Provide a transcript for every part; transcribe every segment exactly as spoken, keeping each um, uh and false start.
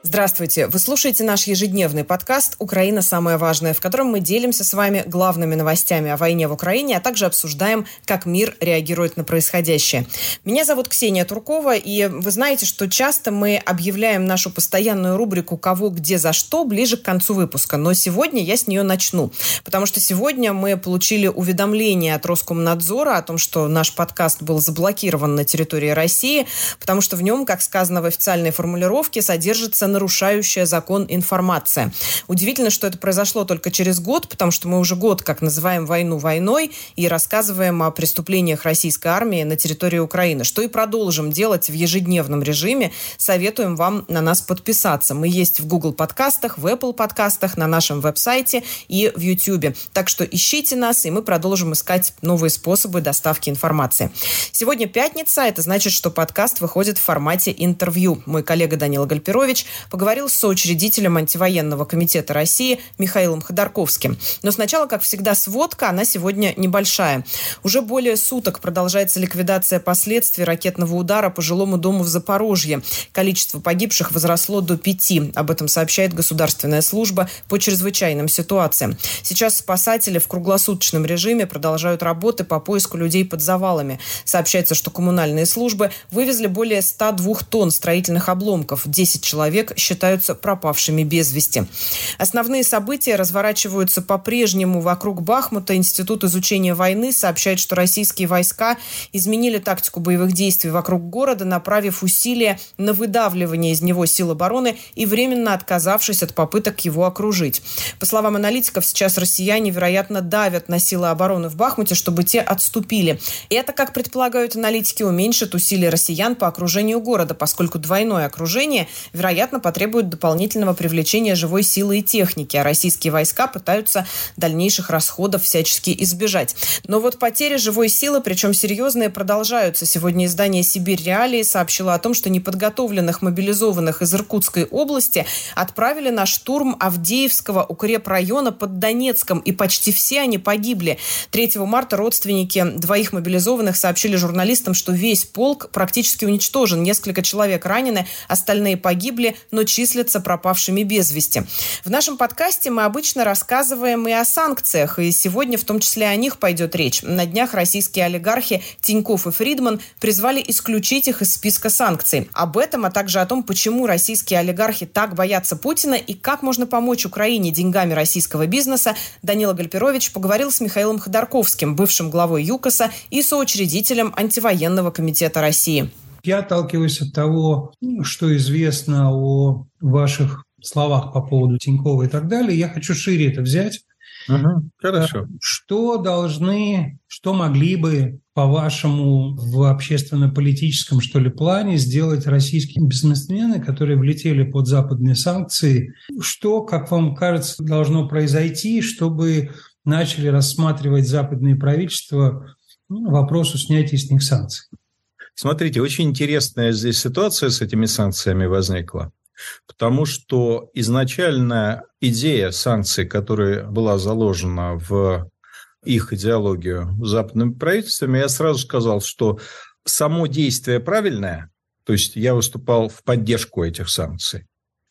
Здравствуйте! Вы слушаете наш ежедневный подкаст «Украина. Самое важное», в котором мы делимся с вами главными новостями о войне в Украине, а также обсуждаем, как мир реагирует на происходящее. Меня зовут Ксения Туркова, и вы знаете, что часто мы объявляем нашу постоянную рубрику «Кого, где, за что» ближе к концу выпуска. Но сегодня я с нее начну, потому что сегодня мы получили уведомление от Роскомнадзора о том, что наш подкаст был заблокирован на территории России, потому что в нем, как сказано в официальной формулировке, содержится нарушающая закон информация. Удивительно, что это произошло только через год, потому что мы уже год как называем войну войной и рассказываем о преступлениях российской армии на территории Украины, что и продолжим делать в ежедневном режиме. Советуем вам на нас подписаться. Мы есть в Google подкастах, в Apple подкастах, на нашем веб-сайте и в YouTube. Так что ищите нас, и мы продолжим искать новые способы доставки информации. Сегодня пятница, это значит, что подкаст выходит в формате интервью. Мой коллега Данила Гальперович поговорил с соучредителем антивоенного комитета России Михаилом Ходорковским. Но сначала, как всегда, сводка, она сегодня небольшая. Уже более суток продолжается ликвидация последствий ракетного удара по жилому дому в Запорожье. Количество погибших возросло до пяти. Об этом сообщает Государственная служба по чрезвычайным ситуациям. Сейчас спасатели в круглосуточном режиме продолжают работы по поиску людей под завалами. Сообщается, что коммунальные службы вывезли более ста двух тонн строительных обломков. десять человек считаются пропавшими без вести. Основные события разворачиваются по-прежнему вокруг Бахмута. Институт изучения войны сообщает, что российские войска изменили тактику боевых действий вокруг города, направив усилия на выдавливание из него сил обороны и временно отказавшись от попыток его окружить. По словам аналитиков, сейчас россияне, вероятно, давят на силы обороны в Бахмуте, чтобы те отступили. И это, как предполагают аналитики, уменьшит усилия россиян по окружению города, поскольку двойное окружение, вероятно, потребует дополнительного привлечения живой силы и техники, а российские войска пытаются дальнейших расходов всячески избежать. Но вот потери живой силы, причем серьезные, продолжаются. Сегодня издание «Сибирь Реалии» сообщило о том, что неподготовленных мобилизованных из Иркутской области отправили на штурм Авдеевского укрепрайона под Донецком, и почти все они погибли. третьего марта родственники двоих мобилизованных сообщили журналистам, что весь полк практически уничтожен. Несколько человек ранены, остальные погибли, но числятся пропавшими без вести. В нашем подкасте мы обычно рассказываем и о санкциях, и сегодня в том числе о них пойдет речь. На днях российские олигархи Тинькофф и Фридман призвали исключить их из списка санкций. Об этом, а также о том, почему российские олигархи так боятся Путина и как можно помочь Украине деньгами российского бизнеса, Данила Гальперович поговорил с Михаилом Ходорковским, бывшим главой ЮКОСа и соучредителем антивоенного комитета России. Я отталкиваюсь от того, что известно о ваших словах по поводу Тинькова и так далее. Я хочу шире это взять. Угу, хорошо. Что должны, что могли бы, по-вашему, в общественно-политическом, что ли, плане сделать российские бизнесмены, которые влетели под западные санкции? Что, как вам кажется, должно произойти, чтобы начали рассматривать западные правительства вопрос о снятии с них санкций? Смотрите, очень интересная здесь ситуация с этими санкциями возникла, потому что изначально идея санкций, которая была заложена в их идеологию западными правительствами, я сразу сказал, что само действие правильное, то есть я выступал в поддержку этих санкций,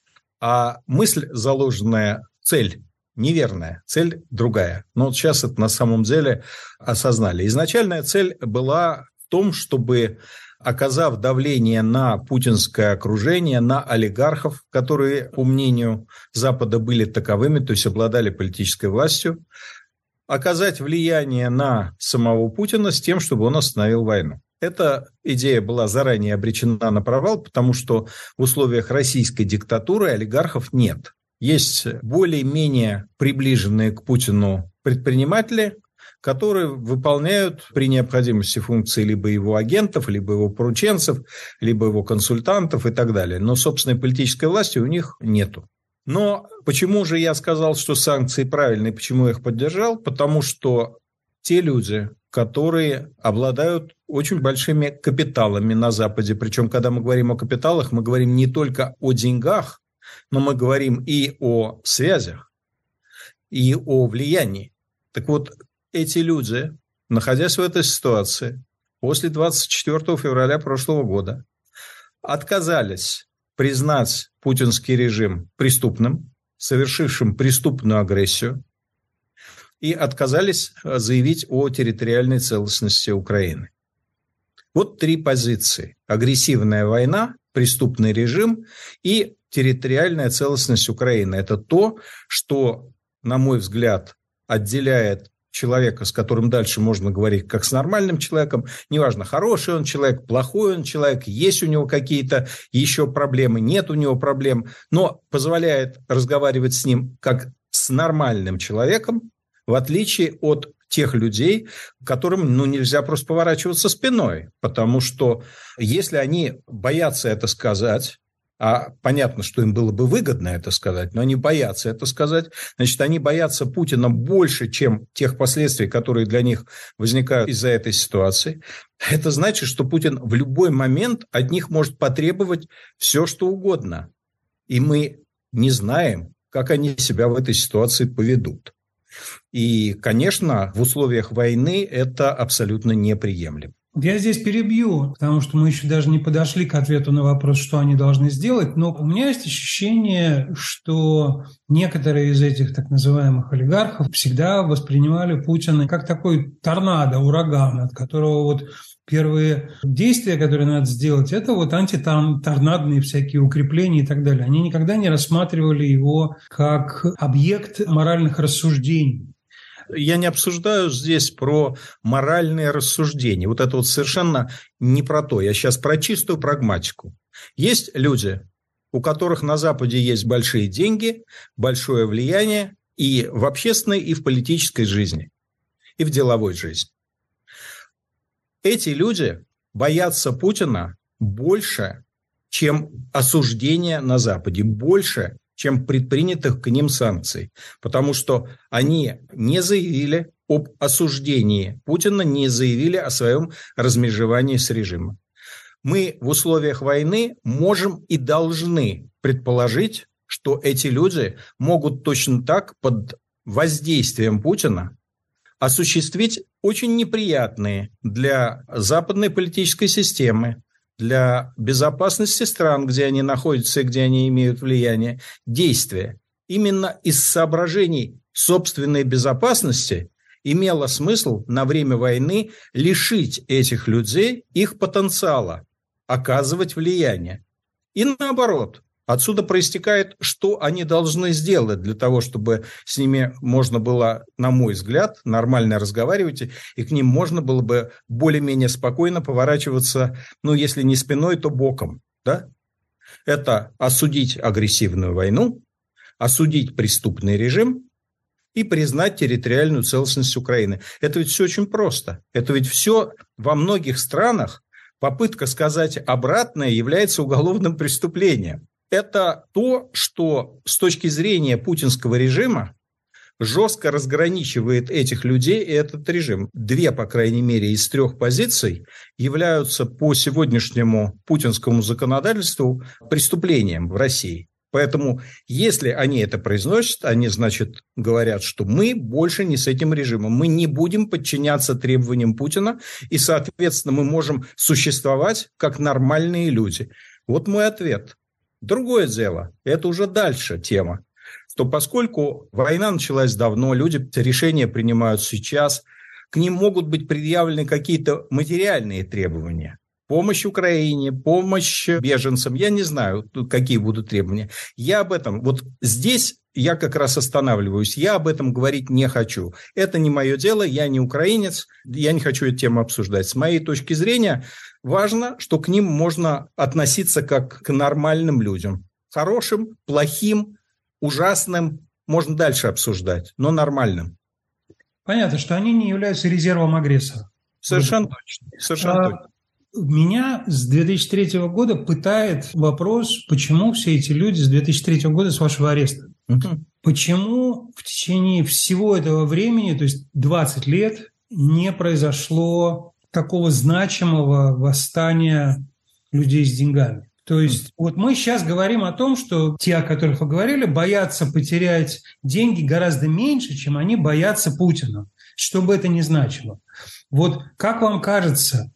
а мысль заложенная, цель неверная, цель другая. Но вот сейчас это на самом деле осознали. Изначальная цель была в том, чтобы, оказав давление на путинское окружение, на олигархов, которые, по мнению Запада, были таковыми, то есть обладали политической властью, оказать влияние на самого Путина с тем, чтобы он остановил войну. Эта идея была заранее обречена на провал, потому что в условиях российской диктатуры олигархов нет. Есть более-менее приближенные к Путину предприниматели, которые выполняют при необходимости функции либо его агентов, либо его порученцев, либо его консультантов и так далее. Но собственной политической власти у них нету. Но почему же я сказал, что санкции правильные, почему я их поддержал? Потому что те люди, которые обладают очень большими капиталами на Западе, причем, когда мы говорим о капиталах, мы говорим не только о деньгах, но мы говорим и о связях, и о влиянии. Так вот, эти люди, находясь в этой ситуации, после двадцать четвёртого февраля прошлого года, отказались признать путинский режим преступным, совершившим преступную агрессию, и отказались заявить о территориальной целостности Украины. Вот три позиции. Агрессивная война, преступный режим и территориальная целостность Украины. Это то, что, на мой взгляд, отделяет человека, с которым дальше можно говорить как с нормальным человеком, неважно, хороший он человек, плохой он человек, есть у него какие-то еще проблемы, нет у него проблем, но позволяет разговаривать с ним как с нормальным человеком, в отличие от тех людей, которым ну, нельзя просто поворачиваться спиной, потому что если они боятся это сказать, а понятно, что им было бы выгодно это сказать, но они боятся это сказать, значит, они боятся Путина больше, чем тех последствий, которые для них возникают из-за этой ситуации. Это значит, что Путин в любой момент от них может потребовать все, что угодно. И мы не знаем, как они себя в этой ситуации поведут. И, конечно, в условиях войны это абсолютно неприемлемо. Я здесь перебью, потому что мы еще даже не подошли к ответу на вопрос, что они должны сделать, но у меня есть ощущение, что некоторые из этих так называемых олигархов всегда воспринимали Путина как такой торнадо, ураган, от которого вот первые действия, которые надо сделать, это вот антиторнадные всякие укрепления и так далее. Они никогда не рассматривали его как объект моральных рассуждений. Я не обсуждаю здесь про моральные рассуждения. Вот это вот совершенно не про то. Я сейчас про чистую прагматику. Есть люди, у которых на Западе есть большие деньги, большое влияние и в общественной, и в политической жизни, и в деловой жизни. Эти люди боятся Путина больше, чем осуждения на Западе, больше, чем предпринятых к ним санкций. Потому что они не заявили об осуждении Путина, не заявили о своем размежевании с режимом. Мы в условиях войны можем и должны предположить, что эти люди могут точно так под воздействием Путина осуществить очень неприятные для западной политической системы, для безопасности стран, где они находятся и где они имеют влияние, действия. Именно из соображений собственной безопасности имело смысл на время войны лишить этих людей их потенциала оказывать влияние. И наоборот, отсюда проистекает, что они должны сделать для того, чтобы с ними можно было, на мой взгляд, нормально разговаривать, и к ним можно было бы более-менее спокойно поворачиваться, ну, если не спиной, то боком. Да? Это осудить агрессивную войну, осудить преступный режим и признать территориальную целостность Украины. Это ведь все очень просто. Это ведь все во многих странах попытка сказать обратное является уголовным преступлением. Это то, что с точки зрения путинского режима жестко разграничивает этих людей и этот режим. Две, по крайней мере, из трех позиций являются по сегодняшнему путинскому законодательству преступлением в России. Поэтому, если они это произносят, они, значит, говорят, что мы больше не с этим режимом, мы не будем подчиняться требованиям Путина, и, соответственно, мы можем существовать как нормальные люди. Вот мой ответ. Другое дело, это уже дальше тема, что поскольку война началась давно, люди решения принимают сейчас, к ним могут быть предъявлены какие-то материальные требования. Помощь Украине, помощь беженцам, я не знаю, какие будут требования. Я об этом, вот здесь я как раз останавливаюсь, я об этом говорить не хочу. Это не мое дело, я не украинец, я не хочу эту тему обсуждать. С моей точки зрения важно, что к ним можно относиться как к нормальным людям. Хорошим, плохим, ужасным можно дальше обсуждать, но нормальным. Понятно, что они не являются резервом агрессора. Совершенно точно. Совершенно а... точно. Меня с две тысячи третьего года пытает вопрос, почему все эти люди с две тысячи третьего года, с вашего ареста, угу. почему в течение всего этого времени, то есть двадцать лет, не произошло такого значимого восстания людей с деньгами. То есть вот мы сейчас говорим о том, что те, о которых вы говорили, боятся потерять деньги гораздо меньше, чем они боятся Путина, что бы это ни значило. Вот как вам кажется,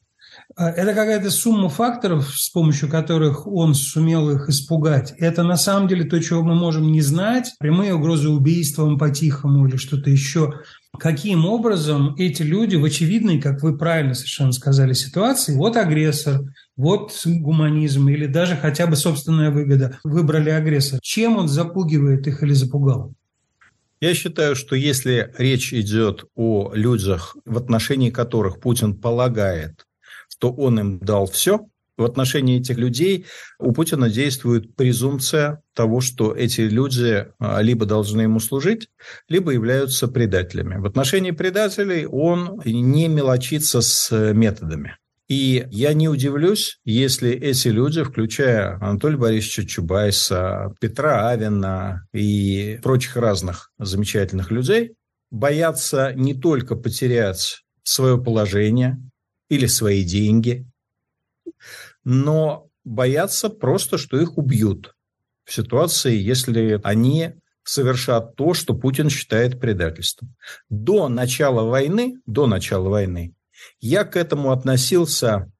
Это какая-то сумма факторов, с помощью которых он сумел их испугать. Это на самом деле то, чего мы можем не знать. Прямые угрозы убийством по-тихому или что-то еще. Каким образом эти люди в очевидной, как вы правильно совершенно сказали, ситуации, вот агрессор, вот гуманизм или даже хотя бы собственная выгода, выбрали агрессора. Чем он запугивает их или запугал? Я считаю, что если речь идет о людях, в отношении которых Путин полагает, что он им дал все, в отношении этих людей у Путина действует презумпция того, что эти люди либо должны ему служить, либо являются предателями. В отношении предателей он не мелочится с методами. И я не удивлюсь, если эти люди, включая Анатолия Борисовича Чубайса, Петра Авина и прочих разных замечательных людей, боятся не только потерять свое положение или свои деньги, но боятся просто, что их убьют в ситуации, если они совершат то, что Путин считает предательством. До начала войны, до начала войны я к этому относился,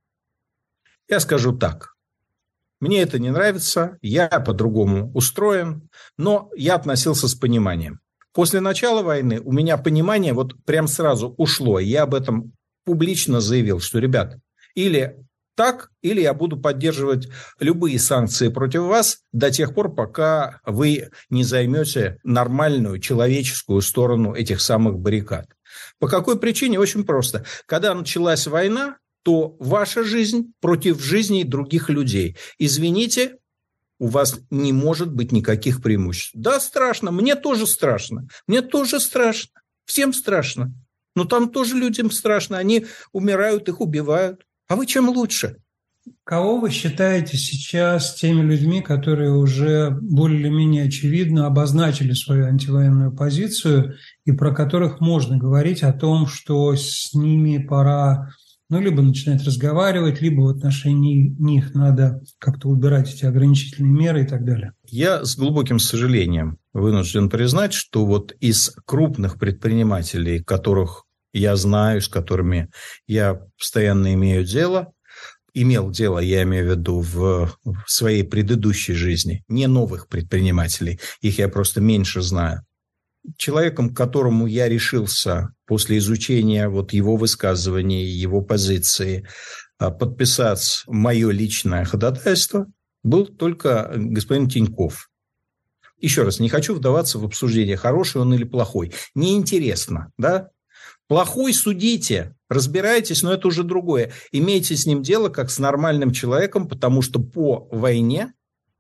я скажу так, мне это не нравится, я по-другому устроен, но я относился с пониманием. После начала войны у меня понимание вот прям сразу ушло, я об этом публично заявил, что, ребят, или так, или я буду поддерживать любые санкции против вас до тех пор, пока вы не займете нормальную человеческую сторону этих самых баррикад. По какой причине? Очень просто. Когда началась война, то ваша жизнь против жизни других людей. Извините, у вас не может быть никаких преимуществ. Да, страшно, мне тоже страшно, мне тоже страшно, всем страшно. Но там тоже людям страшно, они умирают, их убивают. А вы чем лучше? Кого вы считаете сейчас теми людьми, которые уже более-менее очевидно обозначили свою антивоенную позицию и про которых можно говорить о том, что с ними пора ну, либо начинать разговаривать, либо в отношении них надо как-то убирать эти ограничительные меры и так далее? Я с глубоким сожалением вынужден признать, что вот из крупных предпринимателей, которых я знаю, с которыми я постоянно имею дело, имел дело, я имею в виду, в, в своей предыдущей жизни, не новых предпринимателей, их я просто меньше знаю. Человеком, к которому я решился после изучения вот его высказываний, его позиции, подписать мое личное ходатайство, был только господин Тиньков. Еще раз, не хочу вдаваться в обсуждение, хороший он или плохой. Неинтересно, да? Плохой судите, разбирайтесь, но это уже другое. Имейте с ним дело как с нормальным человеком, потому что по войне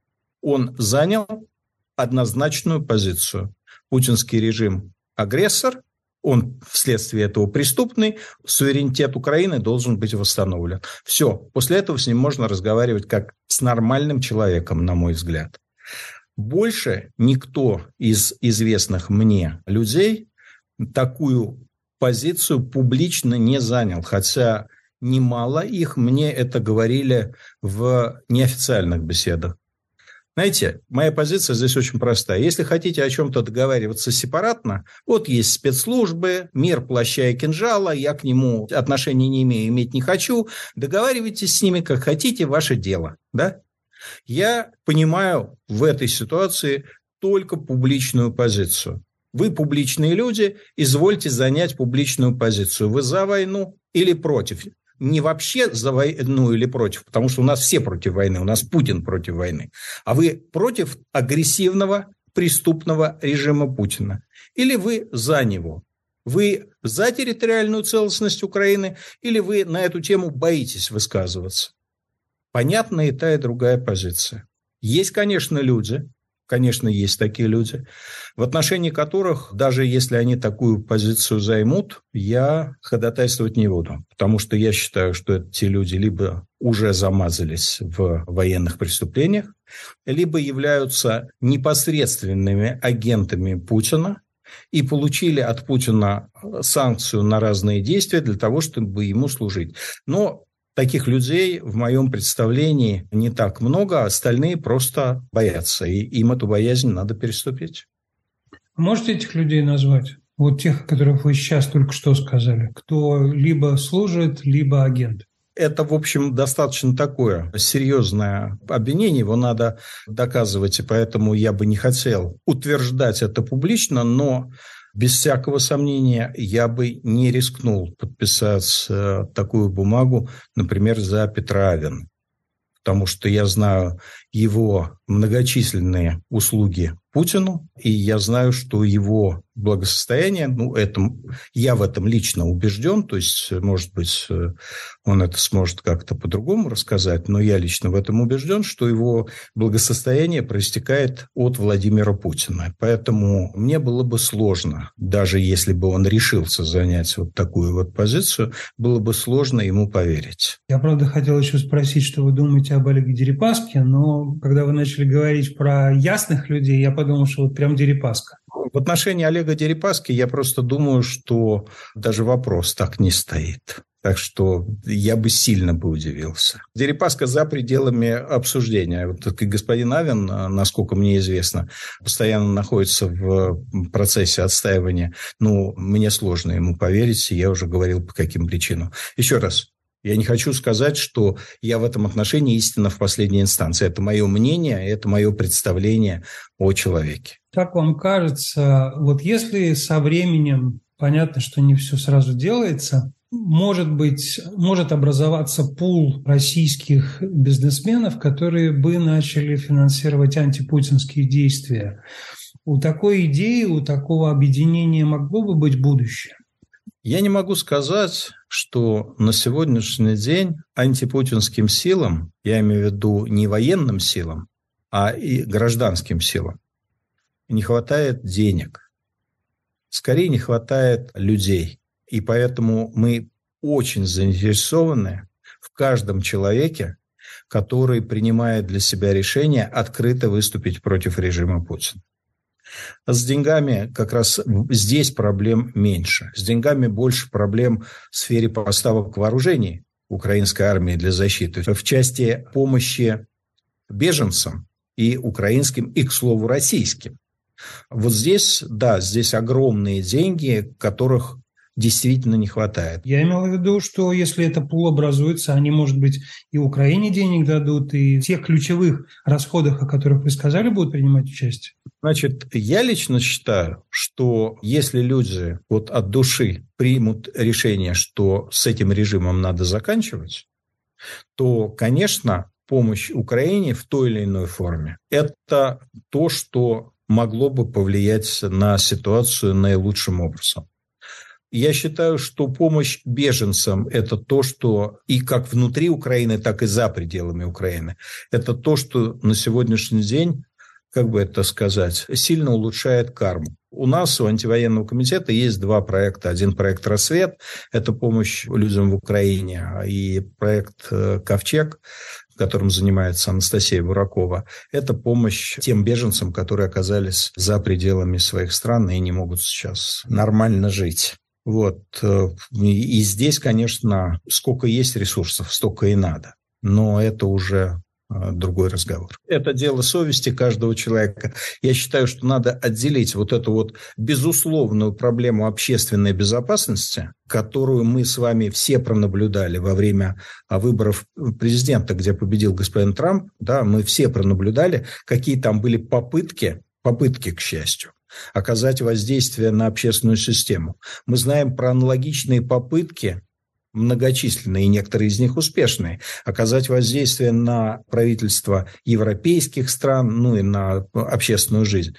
он занял однозначную позицию. Путинский режим – агрессор, он вследствие этого преступный, суверенитет Украины должен быть восстановлен. Все, после этого с ним можно разговаривать как с нормальным человеком, на мой взгляд. Больше никто из известных мне людей такую позицию публично не занял, хотя немало их мне это говорили в неофициальных беседах. Знаете, моя позиция здесь очень простая. Если хотите о чем-то договариваться сепаратно, вот есть спецслужбы, мир плаща и кинжала, я к нему отношения не имею, иметь не хочу, договаривайтесь с ними как хотите, ваше дело. Да? Я понимаю в этой ситуации только публичную позицию. Вы публичные люди, извольте занять публичную позицию. Вы за войну или против? Не вообще за войну или против, потому что у нас все против войны, у нас Путин против войны. А вы против агрессивного, преступного режима Путина? Или вы за него? Вы за территориальную целостность Украины или вы на эту тему боитесь высказываться? Понятна и та, и другая позиция. Есть, конечно, люди, конечно, есть такие люди, в отношении которых, даже если они такую позицию займут, я ходатайствовать не буду. Потому что я считаю, что эти люди либо уже замазались в военных преступлениях, либо являются непосредственными агентами Путина и получили от Путина санкцию на разные действия для того, чтобы ему служить. Но таких людей в моем представлении не так много, а остальные просто боятся. И им эту боязнь надо переступить. Можете этих людей назвать? Вот тех, о которых вы сейчас только что сказали. Кто либо служит, либо агент. Это, в общем, достаточно такое серьезное обвинение, его надо доказывать, и поэтому я бы не хотел утверждать это публично, но без всякого сомнения я бы не рискнул подписать такую бумагу, например, за Петра Авена, потому что я знаю его многочисленные услуги Путину, и я знаю, что его благосостояние, ну, это, я в этом лично убежден, то есть, может быть, он это сможет как-то по-другому рассказать, но я лично в этом убежден, что его благосостояние проистекает от Владимира Путина. Поэтому мне было бы сложно, даже если бы он решился занять вот такую вот позицию, было бы сложно ему поверить. Я, правда, хотел еще спросить, что вы думаете об Олеге Дерипаске, но когда вы начали говорить про ясных людей, я подумал, что вот прям Дерипаска. В отношении Олега Дерипаски я просто думаю, что даже вопрос так не стоит. Так что я бы сильно бы удивился. Дерипаска за пределами обсуждения. Вот господин Авен, насколько мне известно, постоянно находится в процессе отстаивания. Ну, мне сложно ему поверить, я уже говорил, по каким причинам. Еще раз. Я не хочу сказать, что я в этом отношении истина в последней инстанции. Это мое мнение, это мое представление о человеке. Как вам кажется, вот если со временем, понятно, что не все сразу делается, может быть, может образоваться пул российских бизнесменов, которые бы начали финансировать антипутинские действия. У такой идеи, у такого объединения могло бы быть будущее? Я не могу сказать, что на сегодняшний день антипутинским силам, я имею в виду не военным силам, а и гражданским силам, не хватает денег. Скорее, не хватает людей. И поэтому мы очень заинтересованы в каждом человеке, который принимает для себя решение открыто выступить против режима Путина. С деньгами как раз здесь проблем меньше. С деньгами больше проблем в сфере поставок вооружений украинской армии для защиты. В части помощи беженцам и украинским, и, к слову, российским. Вот здесь, да, здесь огромные деньги, которых действительно не хватает. Я имел в виду, что если это пул образуется, они, может быть, и Украине денег дадут, и в тех ключевых расходах, о которых вы сказали, будут принимать участие? Значит, я лично считаю, что если люди вот от души примут решение, что с этим режимом надо заканчивать, то, конечно, помощь Украине в той или иной форме – это то, что могло бы повлиять на ситуацию наилучшим образом. Я считаю, что помощь беженцам – это то, что и как внутри Украины, так и за пределами Украины. Это то, что на сегодняшний день, как бы это сказать, сильно улучшает карму. У нас, у антивоенного комитета, есть два проекта. Один проект «Рассвет» – это помощь людям в Украине, и проект «Ковчег», которым занимается Анастасия Буракова, это помощь тем беженцам, которые оказались за пределами своих стран и не могут сейчас нормально жить. Вот. И здесь, конечно, сколько есть ресурсов, столько и надо. Но это уже другой разговор. Это дело совести каждого человека. Я считаю, что надо отделить вот эту вот безусловную проблему общественной безопасности, которую мы с вами все пронаблюдали во время выборов президента, где победил господин Трамп. Да, мы все пронаблюдали, какие там были попытки, попытки, к счастью, оказать воздействие на общественную систему. Мы знаем про аналогичные попытки, многочисленные, и некоторые из них успешные, оказать воздействие на правительства европейских стран, ну и на общественную жизнь,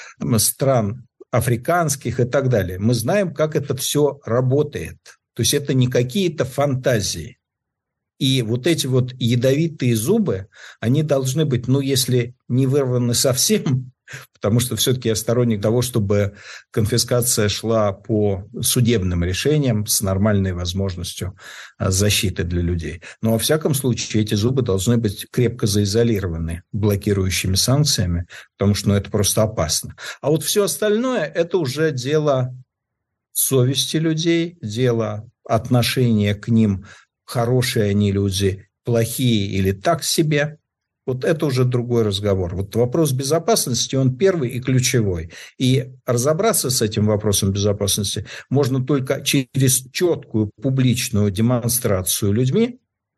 стран африканских и так далее. Мы знаем, как это все работает. То есть это не какие-то фантазии. И вот эти вот ядовитые зубы, они должны быть, ну, если не вырваны совсем, потому что все-таки я сторонник того, чтобы конфискация шла по судебным решениям с нормальной возможностью защиты для людей. Но во всяком случае эти зубы должны быть крепко заизолированы блокирующими санкциями, потому что ну, это просто опасно. А вот все остальное – это уже дело совести людей, дело отношения к ним, хорошие они люди, плохие или так себе. Вот это уже другой разговор. Вот вопрос безопасности, он первый и ключевой. И разобраться с этим вопросом безопасности можно только через четкую публичную демонстрацию людьми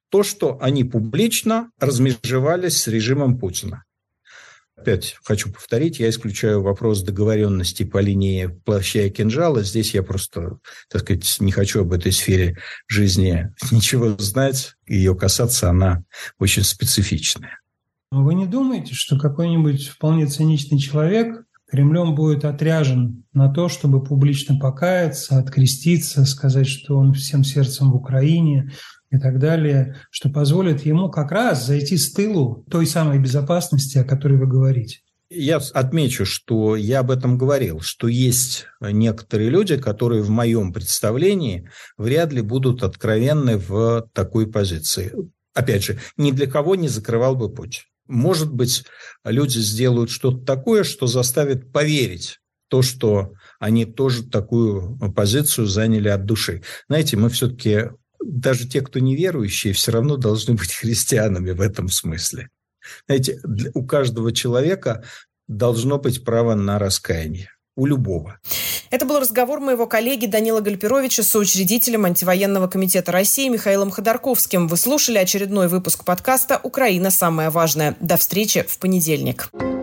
то, что они публично размежевались с режимом Путина. Опять хочу повторить, я исключаю вопрос договоренности по линии плаща и кинжала. Здесь я просто, так сказать, не хочу об этой сфере жизни ничего знать. Ее касаться, она очень специфичная. Вы не думаете, что какой-нибудь вполне циничный человек Кремлем будет отряжен на то, чтобы публично покаяться, откреститься, сказать, что он всем сердцем в Украине и так далее, что позволит ему как раз зайти с тылу той самой безопасности, о которой вы говорите? Я отмечу, что я об этом говорил, что есть некоторые люди, которые в моем представлении вряд ли будут откровенны в такой позиции. Опять же, ни для кого не закрывал бы путь. Может быть, люди сделают что-то такое, что заставит поверить в то, что они тоже такую позицию заняли от души. Знаете, мы все-таки, даже те, кто неверующие, все равно должны быть христианами в этом смысле. Знаете, у каждого человека должно быть право на раскаяние. У любого. Это был разговор моего коллеги Данила Гальперовича с соучредителем антивоенного комитета России Михаилом Ходорковским. Вы слушали очередной выпуск подкаста «Украина. Самое важное». До встречи в понедельник.